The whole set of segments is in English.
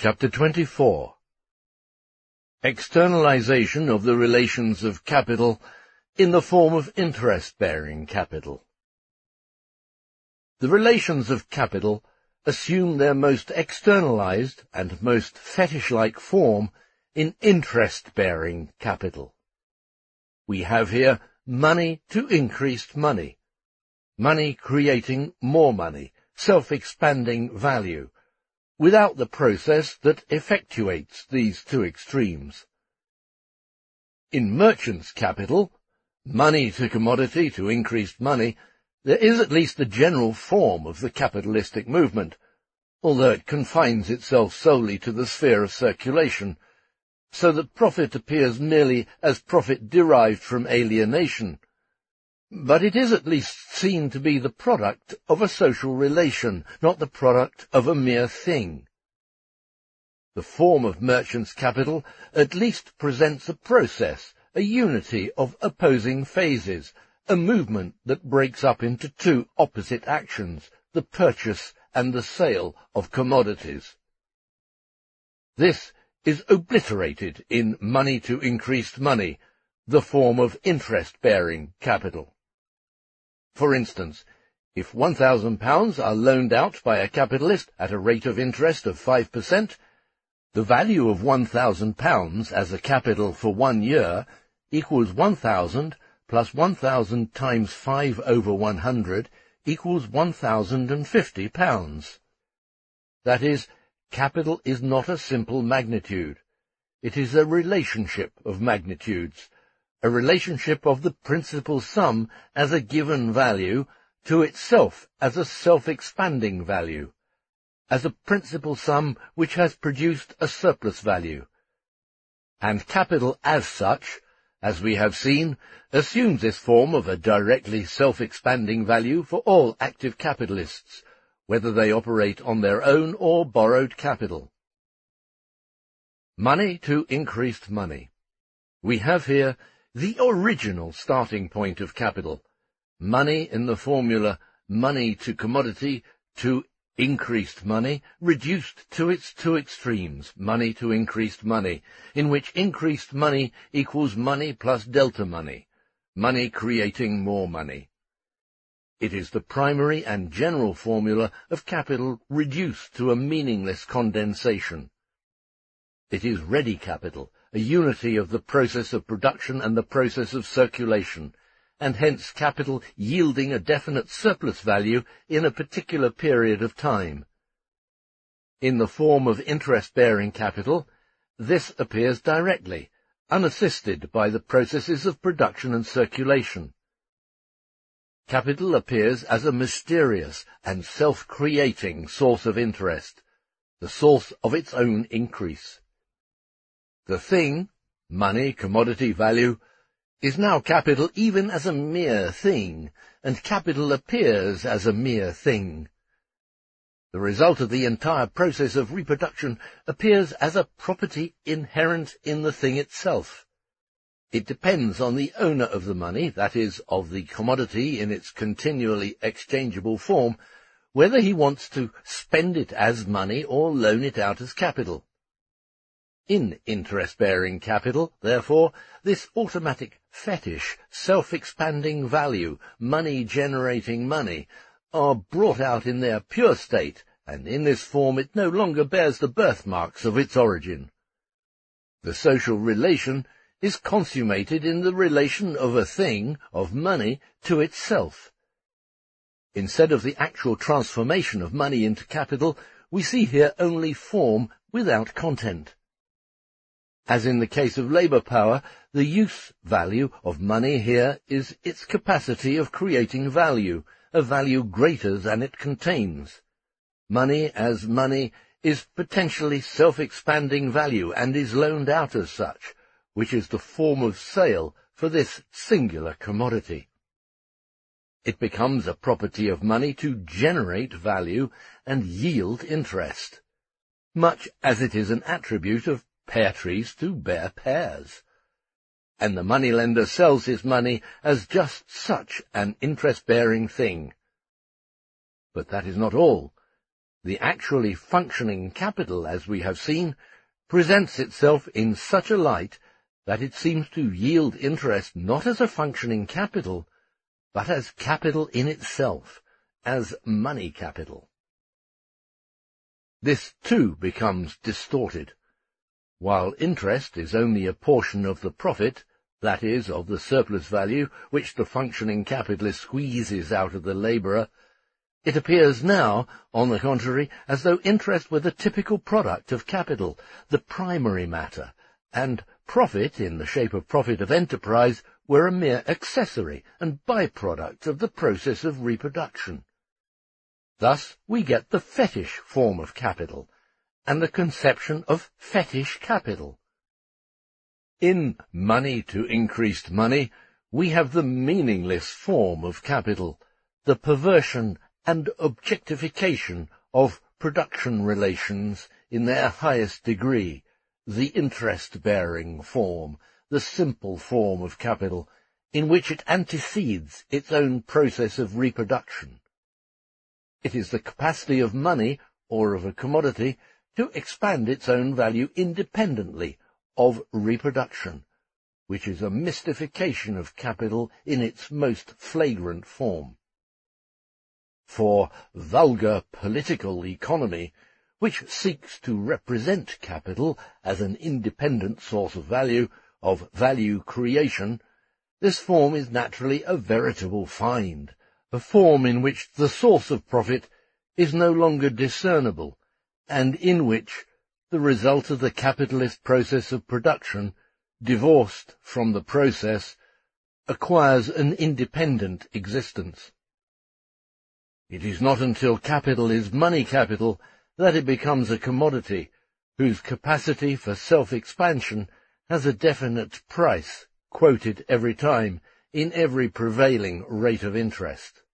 Chapter 24. Externalization of the relations of capital in the form of interest-bearing capital. The relations of capital assume their most externalized and most fetish-like form in interest-bearing capital. We have here money to increased money, money creating more money, self-expanding value, without the process that effectuates these two extremes. In merchant's capital, money to commodity to increased money, there is at least the general form of the capitalistic movement, although it confines itself solely to the sphere of circulation, so that profit appears merely as profit derived from alienation. But it is at least seen to be the product of a social relation, not the product of a mere thing. The form of merchant's capital at least presents a process, a unity of opposing phases, a movement that breaks up into two opposite actions, the purchase and the sale of commodities. This is obliterated in money to increased money, the form of interest-bearing capital. For instance, if £1,000 are loaned out by a capitalist at a rate of interest of 5%, the value of £1,000 as a capital for 1 year equals 1,000 plus 1,000 times 5 over 100 equals £1,050. That is, capital is not a simple magnitude. It is a relationship of magnitudes, a relationship of the principal sum as a given value to itself as a self-expanding value, as a principal sum which has produced a surplus value. And capital as such, as we have seen, assumes this form of a directly self-expanding value for all active capitalists, whether they operate on their own or borrowed capital. Money to increased money. We have here the original starting point of capital, money in the formula money to commodity to increased money, reduced to its two extremes, money to increased money, in which increased money equals money plus delta money, money creating more money. It is the primary and general formula of capital reduced to a meaningless condensation. It is ready capital, a unity of the process of production and the process of circulation, and hence capital yielding a definite surplus value in a particular period of time. In the form of interest-bearing capital, this appears directly, unassisted by the processes of production and circulation. Capital appears as a mysterious and self-creating source of interest, the source of its own increase. The thing, money, commodity, value, is now capital even as a mere thing, and capital appears as a mere thing. The result of the entire process of reproduction appears as a property inherent in the thing itself. It depends on the owner of the money, that is, of the commodity in its continually exchangeable form, whether he wants to spend it as money or loan it out as capital. In interest-bearing capital, therefore, this automatic fetish, self-expanding value, money-generating money, are brought out in their pure state, and in this form it no longer bears the birthmarks of its origin. The social relation is consummated in the relation of a thing, of money, to itself. Instead of the actual transformation of money into capital, we see here only form without content. As in the case of labour power, the use value of money here is its capacity of creating value, a value greater than it contains. Money as money is potentially self-expanding value and is loaned out as such, which is the form of sale for this singular commodity. It becomes a property of money to generate value and yield interest, much as it is an attribute of pear trees to bear pears. And the moneylender sells his money as just such an interest-bearing thing. But that is not all. The actually functioning capital, as we have seen, presents itself in such a light that it seems to yield interest not as a functioning capital, but as capital in itself, as money capital. This too becomes distorted. While interest is only a portion of the profit, that is, of the surplus value which the functioning capitalist squeezes out of the labourer, it appears now, on the contrary, as though interest were the typical product of capital, the primary matter, and profit, in the shape of profit of enterprise, were a mere accessory and by-product of the process of reproduction. Thus we get the fetish form of capital, and the conception of fetish capital. In money to increased money, we have the meaningless form of capital, the perversion and objectification of production relations in their highest degree, the interest-bearing form, the simple form of capital, in which it antecedes its own process of reproduction. It is the capacity of money, or of a commodity, to expand its own value independently of reproduction, which is a mystification of capital in its most flagrant form. For vulgar political economy, which seeks to represent capital as an independent source of value creation, this form is naturally a veritable find, a form in which the source of profit is no longer discernible, and in which the result of the capitalist process of production, divorced from the process, acquires an independent existence. It is not until capital is money capital that it becomes a commodity, whose capacity for self-expansion has a definite price, quoted every time, in every prevailing rate of interest.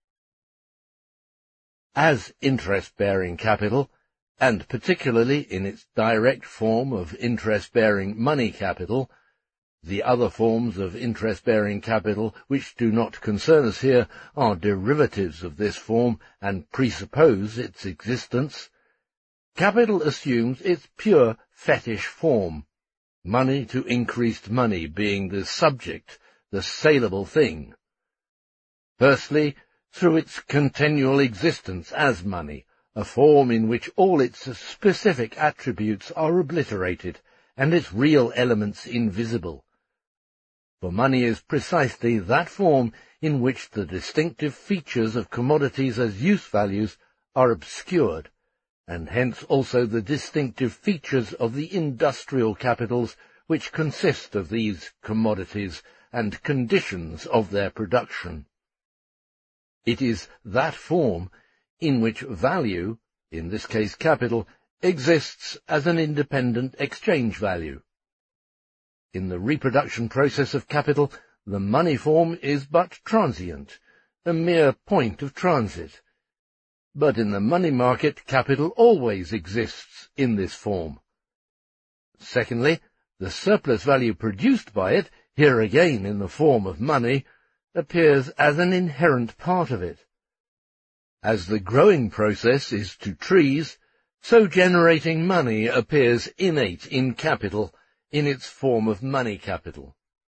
As interest-bearing capital, and particularly in its direct form of interest-bearing money capital, the other forms of interest-bearing capital which do not concern us here are derivatives of this form and presuppose its existence. Capital assumes its pure fetish form, money to increased money being the subject, the saleable thing. Firstly, through its continual existence as money, a form in which all its specific attributes are obliterated and its real elements invisible. For money is precisely that form in which the distinctive features of commodities as use values are obscured, and hence also the distinctive features of the industrial capitals which consist of these commodities and conditions of their production. It is that form in which value, in this case capital, exists as an independent exchange value. In the reproduction process of capital, the money form is but transient, a mere point of transit. But in the money market, capital always exists in this form. Secondly, the surplus value produced by it, here again in the form of money, appears as an inherent part of it. As the growing process is to trees, so generating money appears innate in capital, in its form of money capital.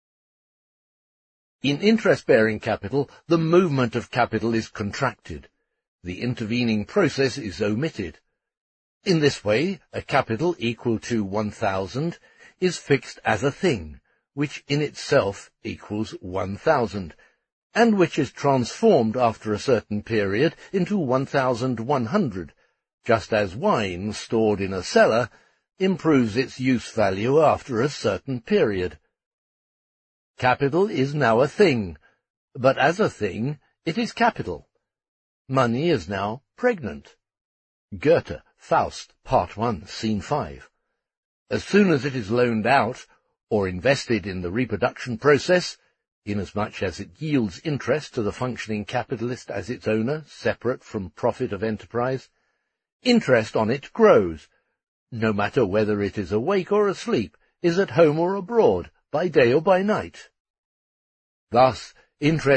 In interest-bearing capital, the movement of capital is contracted. The intervening process is omitted. In this way, a capital equal to 1,000 is fixed as a thing, which in itself equals 1,000, and which is transformed after a certain period into 1,100, just as wine stored in a cellar improves its use value after a certain period. Capital is now a thing, but as a thing it is capital. Money is now pregnant. Goethe, Faust, Part 1, Scene 5. As soon as it is loaned out, or invested in the reproduction process, inasmuch as it yields interest to the functioning capitalist as its owner, separate from profit of enterprise, interest on it grows, no matter whether it is awake or asleep, is at home or abroad, by day or by night. Thus,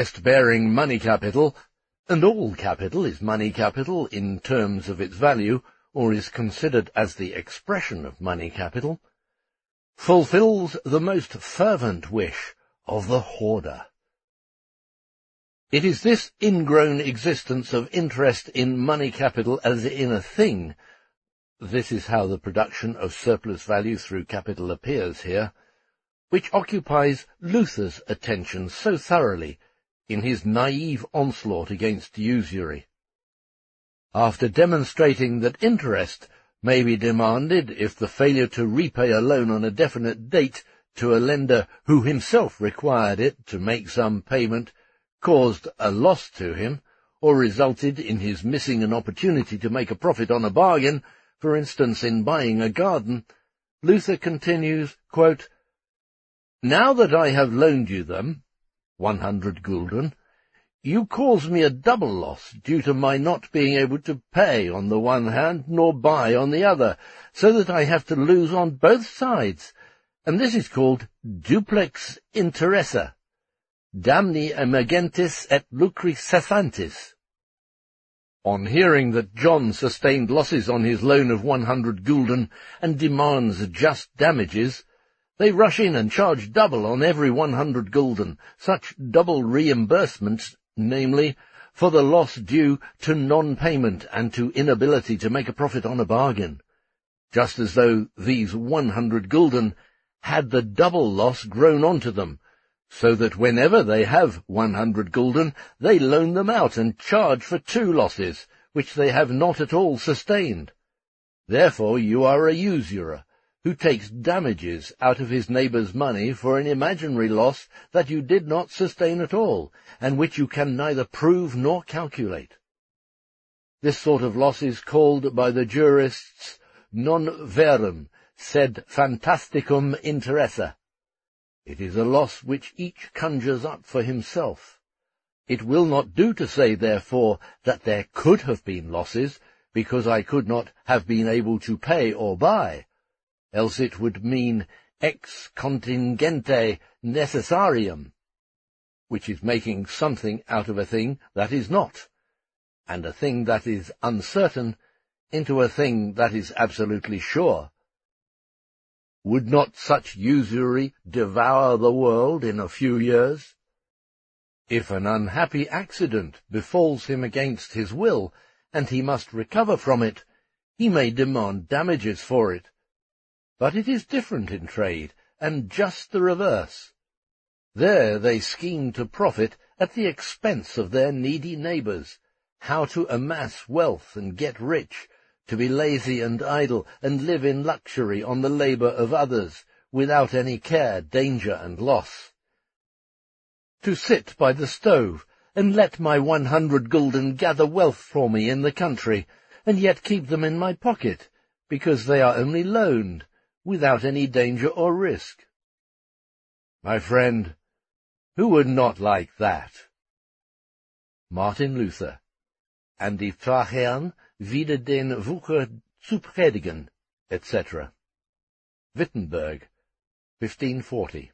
interest-bearing money capital, and all capital is money capital in terms of its value, or is considered as the expression of money capital, fulfills the most fervent wish of the hoarder. It is this ingrown existence of interest in money capital as in a thing, this is how the production of surplus value through capital appears here, which occupies Luther's attention so thoroughly in his naive onslaught against usury. After demonstrating that interest may be demanded if the failure to repay a loan on a definite date to a lender who himself required it to make some payment caused a loss to him, or resulted in his missing an opportunity to make a profit on a bargain, for instance in buying a garden, Luther continues, quote, "Now that I have loaned you them, 100 gulden, you cause me a double loss due to my not being able to pay on the one hand nor buy on the other, so that I have to lose on both sides, and this is called duplex interessa, damni emergentis et lucri cessantis." On hearing that John sustained losses on his loan of 100 gulden and demands just damages, they rush in and charge double on every 100 gulden, such double reimbursements, namely, for the loss due to non-payment and to inability to make a profit on a bargain, just as though these 100 gulden had the double loss grown onto them, so that whenever they have 100 gulden, they loan them out and charge for 2 losses, which they have not at all sustained. Therefore you are a usurer, who takes damages out of his neighbour's money for an imaginary loss that you did not sustain at all, and which you can neither prove nor calculate. This sort of loss is called by the jurists non verum, sed fantasticum interessa. It is a loss which each conjures up for himself. It will not do to say, therefore, that there could have been losses, because I could not have been able to pay or buy, else it would mean ex contingente necessarium, which is making something out of a thing that is not, and a thing that is uncertain into a thing that is absolutely sure. Would not such usury devour the world in a few years? If an unhappy accident befalls him against his will, and he must recover from it, he may demand damages for it. But it is different in trade, and just the reverse. There they scheme to profit at the expense of their needy neighbours, how to amass wealth and get rich, to be lazy and idle, and live in luxury on the labour of others, without any care, danger, and loss. To sit by the stove, and let my 100 gulden gather wealth for me in the country, and yet keep them in my pocket, because they are only loaned, without any danger or risk. My friend, who would not like that? Martin Luther, and die Pfarrherren wider den Wucher zu predigen, etc. Wittenberg, 1540.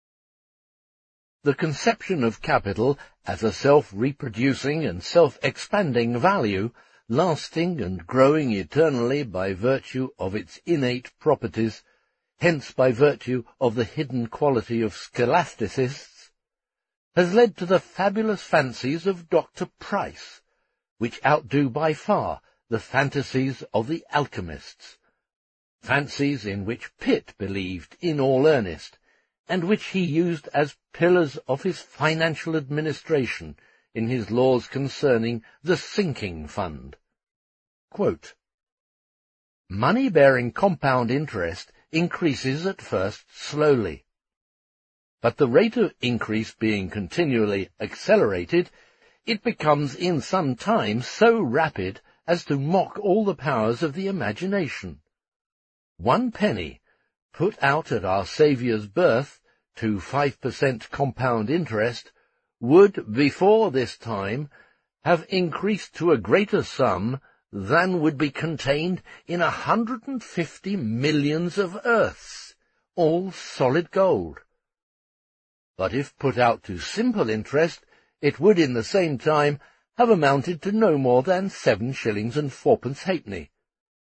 The conception of capital as a self-reproducing and self-expanding value, lasting and growing eternally by virtue of its innate properties, hence by virtue of the hidden quality of scholastics, has led to the fabulous fancies of Dr. Price, which outdo by far the fantasies of the alchemists, fancies in which Pitt believed in all earnest, and which he used as pillars of his financial administration in his laws concerning the sinking fund. Quote, "Money bearing compound interest increases at first slowly, but the rate of increase being continually accelerated, it becomes in some time so rapid as to mock all the powers of the imagination. 1 penny, put out at our Saviour's birth, to 5% compound interest, would, before this time, have increased to a greater sum than would be contained in 150 millions of earths, all solid gold. But if put out to simple interest, it would in the same time have amounted to no more than 7 shillings and 4 halfpenny,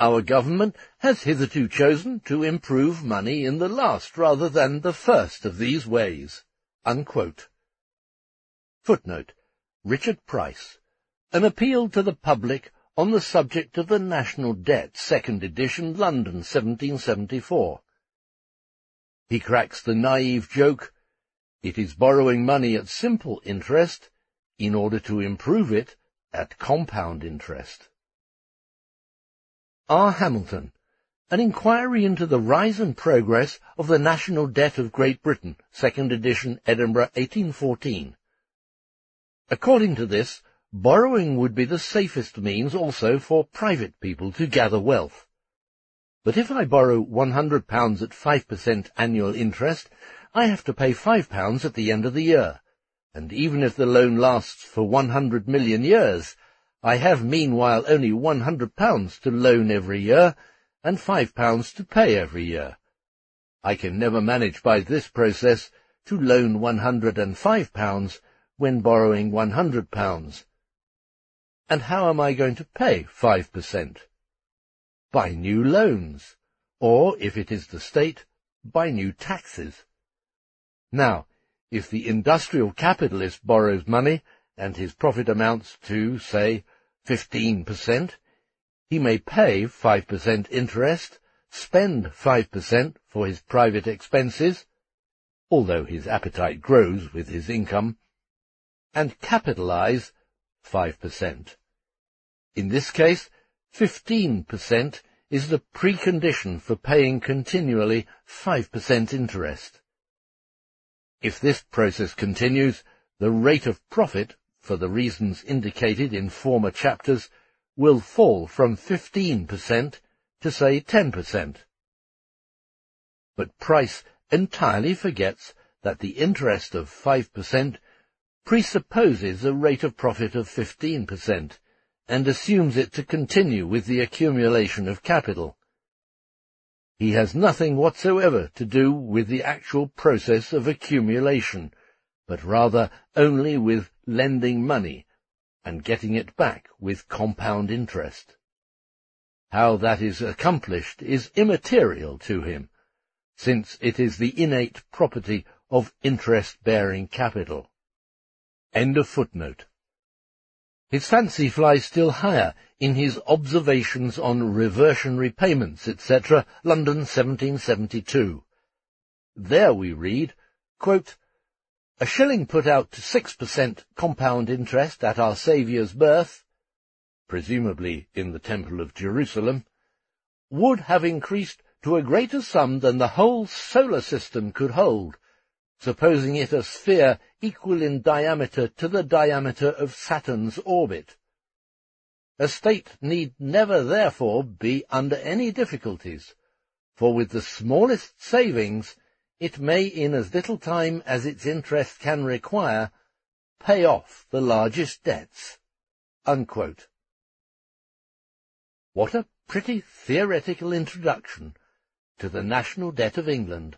Our government has hitherto chosen to improve money in the last rather than the first of these ways." Unquote. Footnote: Richard Price, An Appeal to the Public on the Subject of the National Debt, 2nd edition, London, 1774. He cracks the naive joke, it is borrowing money at simple interest in order to improve it at compound interest. R. Hamilton, An Inquiry into the Rise and Progress of the National Debt of Great Britain, 2nd edition, Edinburgh, 1814. According to this, borrowing would be the safest means also for private people to gather wealth. But if I borrow £100 at 5% annual interest, I have to pay £5 at the end of the year, and even if the loan lasts for 100 million years, I have meanwhile only £100 to loan every year, and £5 to pay every year. I can never manage by this process to loan £105 when borrowing £100. And how am I going to pay 5%? By new loans, or, if it is the state, by new taxes. Now, if the industrial capitalist borrows money, and his profit amounts to, say, 15%, he may pay 5% interest, spend 5% for his private expenses, although his appetite grows with his income, and capitalize 5%. In this case, 15% is the precondition for paying continually 5% interest. If this process continues, the rate of profit, for the reasons indicated in former chapters, will fall from 15% to, say, 10%. But Price entirely forgets that the interest of 5% presupposes a rate of profit of 15%, and assumes it to continue with the accumulation of capital. He has nothing whatsoever to do with the actual process of accumulation, but rather only with lending money and getting it back with compound interest. How that is accomplished is immaterial to him, since it is the innate property of interest-bearing capital. End of footnote. His fancy flies still higher in his Observations on Reversionary Payments, etc., London, 1772. There we read, quote, "A shilling put out to 6% compound interest at our Saviour's birth," presumably in the Temple of Jerusalem, "would have increased to a greater sum than the whole solar system could hold, supposing it a sphere equal in diameter to the diameter of Saturn's orbit. A state need never therefore be under any difficulties, for with the smallest savings it may in as little time as its interest can require pay off the largest debts." Unquote. What a pretty theoretical introduction to the national debt of England.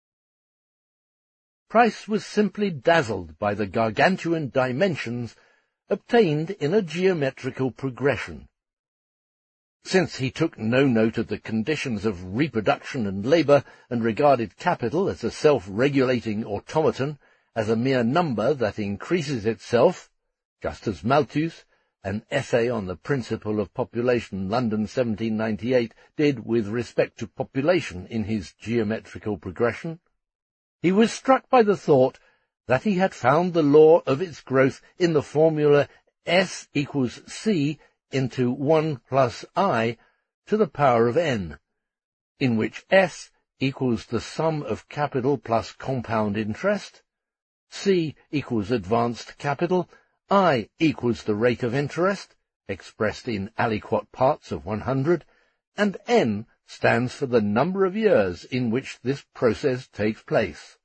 Price was simply dazzled by the gargantuan dimensions obtained in a geometrical progression. Since he took no note of the conditions of reproduction and labour, and regarded capital as a self-regulating automaton, as a mere number that increases itself, just as Malthus, an essay on the principle of population, London, 1798, did with respect to population in his geometrical progression, he was struck by the thought that he had found the law of its growth in the formula S equals C into 1 plus I to the power of n, in which S equals the sum of capital plus compound interest, C equals advanced capital, I equals the rate of interest, expressed in aliquot parts of 100, and n stands for the number of years in which this process takes place.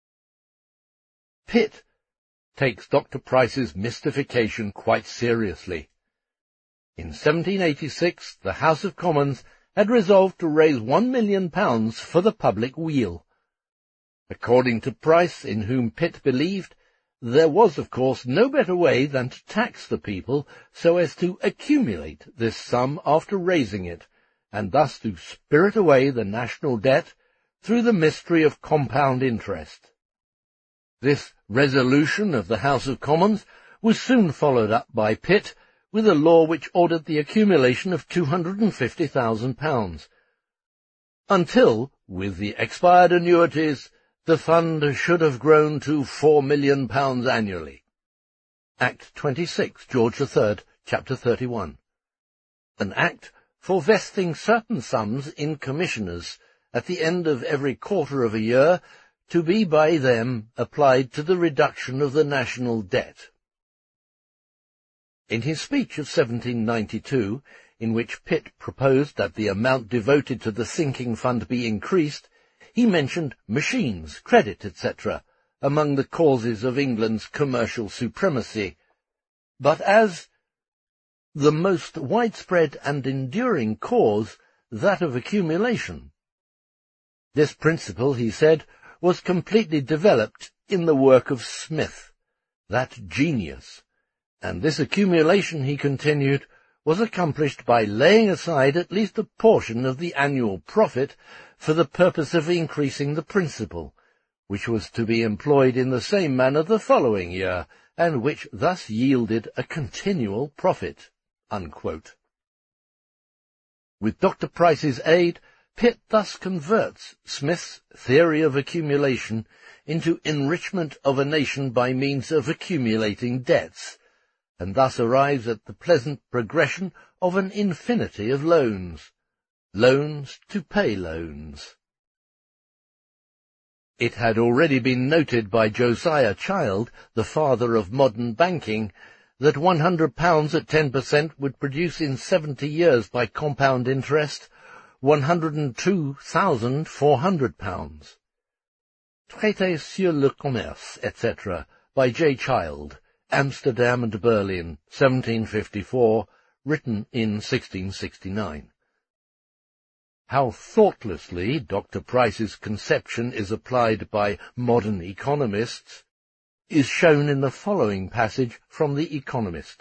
Pitt takes Dr. Price's mystification quite seriously. In 1786 the House of Commons had resolved to raise £1 million for the public weal. According to Price, in whom Pitt believed, there was, of course, no better way than to tax the people so as to accumulate this sum after raising it, and thus to spirit away the national debt through the mystery of compound interest. This resolution of the House of Commons was soon followed up by Pitt with a law which ordered the accumulation of £250,000, until, with the expired annuities, the fund should have grown to £4 million annually. Act 26, George III, Chapter 31. An act for vesting certain sums in commissioners at the end of every quarter of a year, to be by them applied to the reduction of the national debt. In his speech of 1792, in which Pitt proposed that the amount devoted to the sinking fund be increased, he mentioned machines, credit, etc., among the causes of England's commercial supremacy, but as the most widespread and enduring cause that of accumulation. This principle, he said, was completely developed in the work of Smith, that genius, and this accumulation, he continued, was accomplished by laying aside at least a portion of the annual profit for the purpose of increasing the principal, which was to be employed in the same manner the following year, and which thus yielded a continual profit." Unquote. With Dr. Price's aid, Pitt thus converts Smith's theory of accumulation into enrichment of a nation by means of accumulating debts, and thus arrives at the pleasant progression of an infinity of loans to pay loans. It had already been noted by Josiah Child, the father of modern banking, that £100 at 10% would produce in 70 years by compound interest £102,400. Traité sur le commerce, etc., by J. Child, Amsterdam and Berlin, 1754, written in 1669. How thoughtlessly Dr. Price's conception is applied by modern economists is shown in the following passage from The Economist.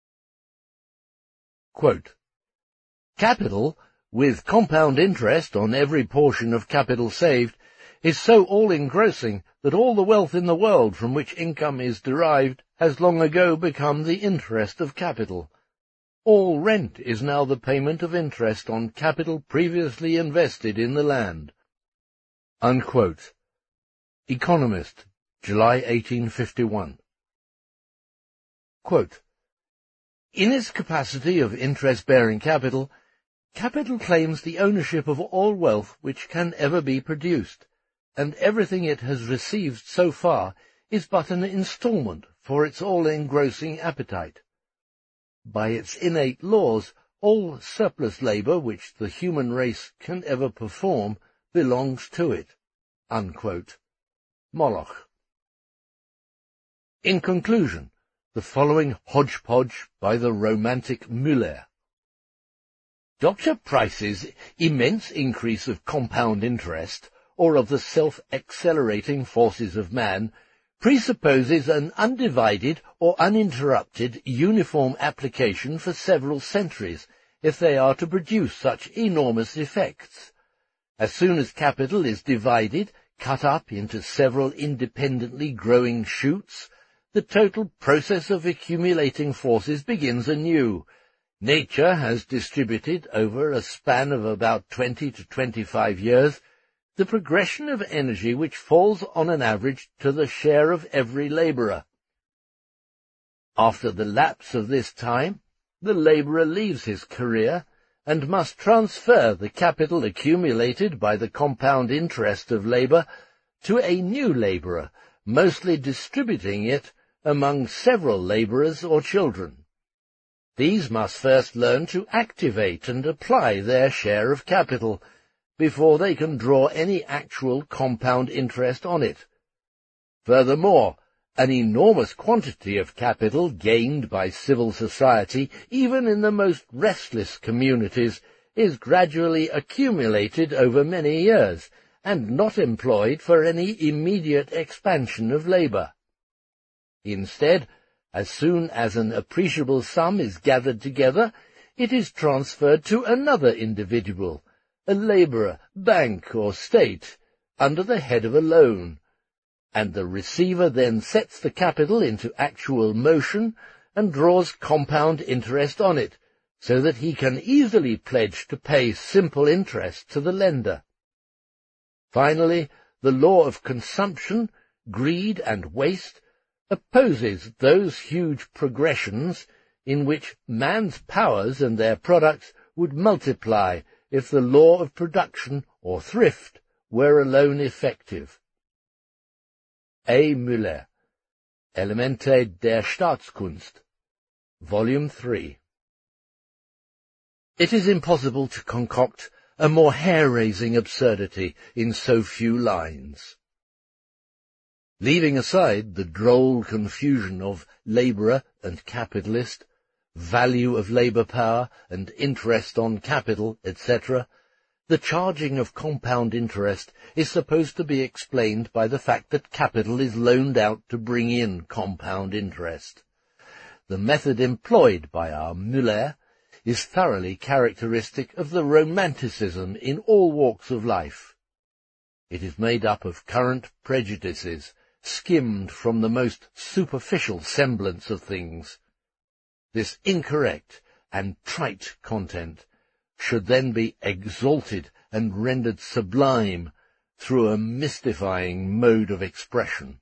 Quote, "Capital, with compound interest on every portion of capital saved, is so all-engrossing that all the wealth in the world from which income is derived has long ago become the interest of capital. All rent is now the payment of interest on capital previously invested in the land." Unquote. Economist, July 1851. Quote, "In its capacity of interest-bearing capital, capital claims the ownership of all wealth which can ever be produced, and everything it has received so far is but an instalment for its all-engrossing appetite. By its innate laws, all surplus labour which the human race can ever perform belongs to it." Unquote. Moloch. In conclusion, the following hodgepodge by the romantic Müller. Dr. Price's immense increase of compound interest, or of the self-accelerating forces of man, presupposes an undivided or uninterrupted uniform application for several centuries, if they are to produce such enormous effects. As soon as capital is divided, cut up into several independently growing shoots, the total process of accumulating forces begins anew. Nature has distributed over a span of about 20 to 25 years the progression of energy which falls on an average to the share of every labourer. After the lapse of this time, the labourer leaves his career and must transfer the capital accumulated by the compound interest of labour to a new labourer, mostly distributing it among several labourers or children. These must first learn to activate and apply their share of capital before they can draw any actual compound interest on it. Furthermore, an enormous quantity of capital gained by civil society, even in the most restless communities, is gradually accumulated over many years, and not employed for any immediate expansion of labour. Instead, as soon as an appreciable sum is gathered together, it is transferred to another individual, a labourer, bank or state, under the head of a loan, and the receiver then sets the capital into actual motion and draws compound interest on it, so that he can easily pledge to pay simple interest to the lender. Finally, the law of consumption, greed and waste opposes those huge progressions in which man's powers and their products would multiply if the law of production or thrift were alone effective. A. Müller, Elemente der Staatskunst, Volume 3. It is impossible to concoct a more hair-raising absurdity in so few lines. Leaving aside the droll confusion of labourer and capitalist, value of labour power and interest on capital, etc., the charging of compound interest is supposed to be explained by the fact that capital is loaned out to bring in compound interest. The method employed by our Müller is thoroughly characteristic of the romanticism in all walks of life. It is made up of current prejudices, skimmed from the most superficial semblance of things. This incorrect and trite content should then be exalted and rendered sublime through a mystifying mode of expression.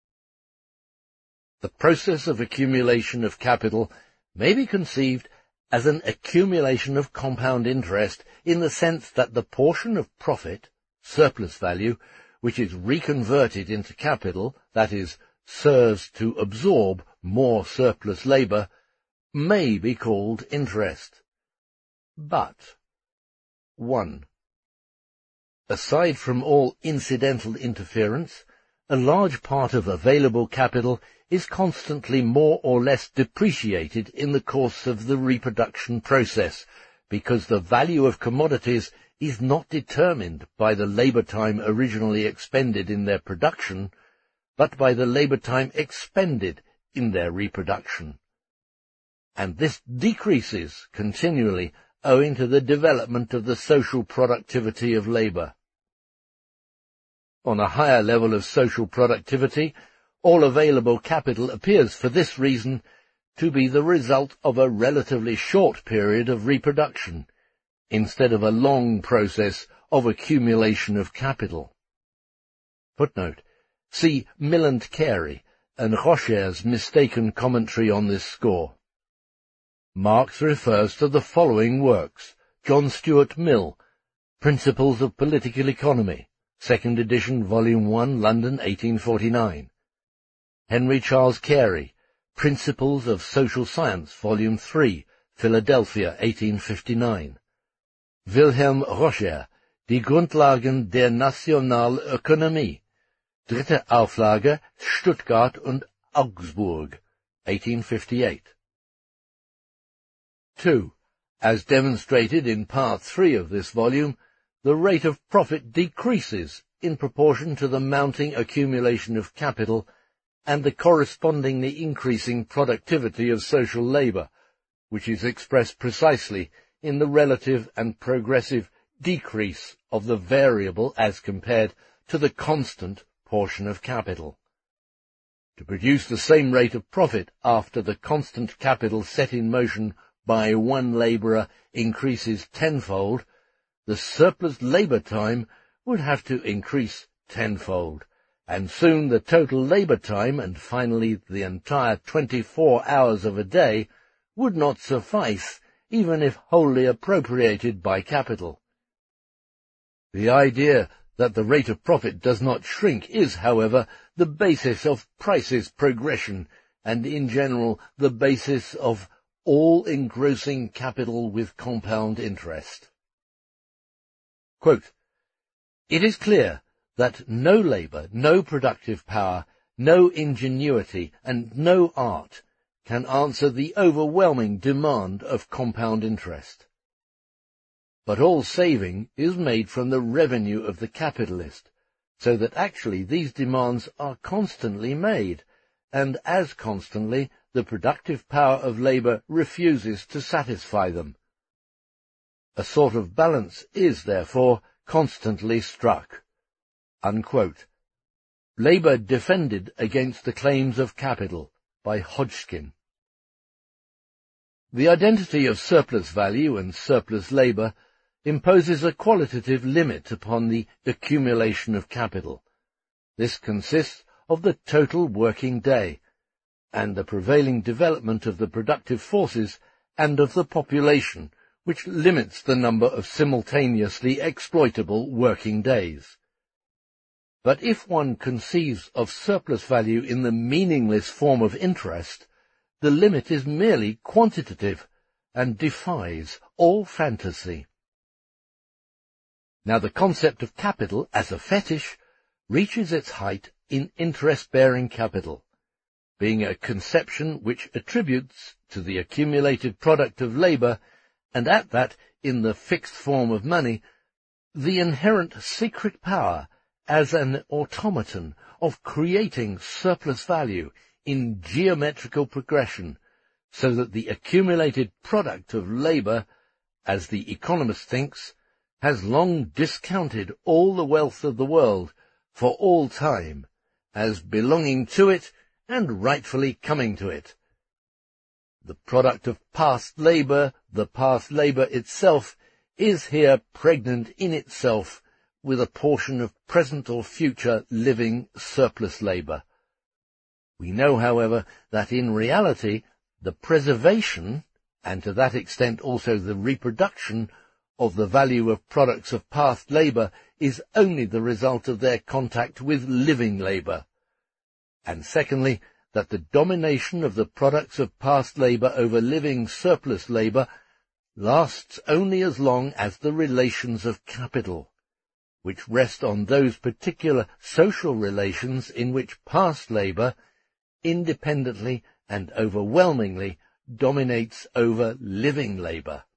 The process of accumulation of capital may be conceived as an accumulation of compound interest in the sense that the portion of profit, surplus value, which is reconverted into capital, that is, serves to absorb more surplus labour, may be called interest. But 1. Aside from all incidental interference, a large part of available capital is constantly more or less depreciated in the course of the reproduction process, because the value of commodities is not determined by the labour time originally expended in their production, but by the labour time expended in their reproduction. And this decreases continually owing to the development of the social productivity of labour. On a higher level of social productivity, all available capital appears for this reason to be the result of a relatively short period of reproduction, instead of a long process of accumulation of capital. Footnote. See Mill and Carey and Rocher's mistaken commentary on this score. Marx refers to the following works: John Stuart Mill, Principles of Political Economy, 2nd edition, Volume 1, London, 1849. Henry Charles Carey, Principles of Social Science, Volume 3, Philadelphia, 1859. Wilhelm Rocher, Die Grundlagen der Nationalökonomie, 3. Auflage, Stuttgart und Augsburg, 1858. 2. As demonstrated in Part 3 of this volume, the rate of profit decreases in proportion to the mounting accumulation of capital and the correspondingly increasing productivity of social labour, which is expressed precisely in the relative and progressive decrease of the variable as compared to the constant portion of capital. To produce the same rate of profit after the constant capital set in motion by one labourer increases tenfold, the surplus labour time would have to increase tenfold, and soon the total labour time, and finally the entire 24 hours of a day, would not suffice, even if wholly appropriated by capital. The idea that the rate of profit does not shrink is, however, the basis of prices progression, and in general the basis of all-engrossing capital with compound interest. Quote, "It is clear that no labour, no productive power, no ingenuity, and no art can answer the overwhelming demand of compound interest. But all saving is made from the revenue of the capitalist, so that actually these demands are constantly made, and as constantly the productive power of labour refuses to satisfy them." A sort of balance is, therefore, constantly struck." Unquote. Labour defended against the claims of capital, by Hodgkin. The identity of surplus value and surplus labour imposes a qualitative limit upon the accumulation of capital. This consists of the total working day, and the prevailing development of the productive forces and of the population, which limits the number of simultaneously exploitable working days. But if one conceives of surplus value in the meaningless form of interest, the limit is merely quantitative and defies all fantasy. Now the concept of capital as a fetish reaches its height in interest-bearing capital, being a conception which attributes to the accumulated product of labour, and at that in the fixed form of money, the inherent secret power as an automaton of creating surplus value in geometrical progression, so that the accumulated product of labour, as the economist thinks, has long discounted all the wealth of the world for all time, as belonging to it and rightfully coming to it. The product of past labour, the past labour itself, is here pregnant in itself with a portion of present or future living surplus labour. We know, however, that in reality the preservation, and to that extent also the reproduction, of the value of products of past labour is only the result of their contact with living labour, and secondly, that the domination of the products of past labour over living surplus labour lasts only as long as the relations of capital, which rest on those particular social relations in which past labour, independently and overwhelmingly, dominates over living labour.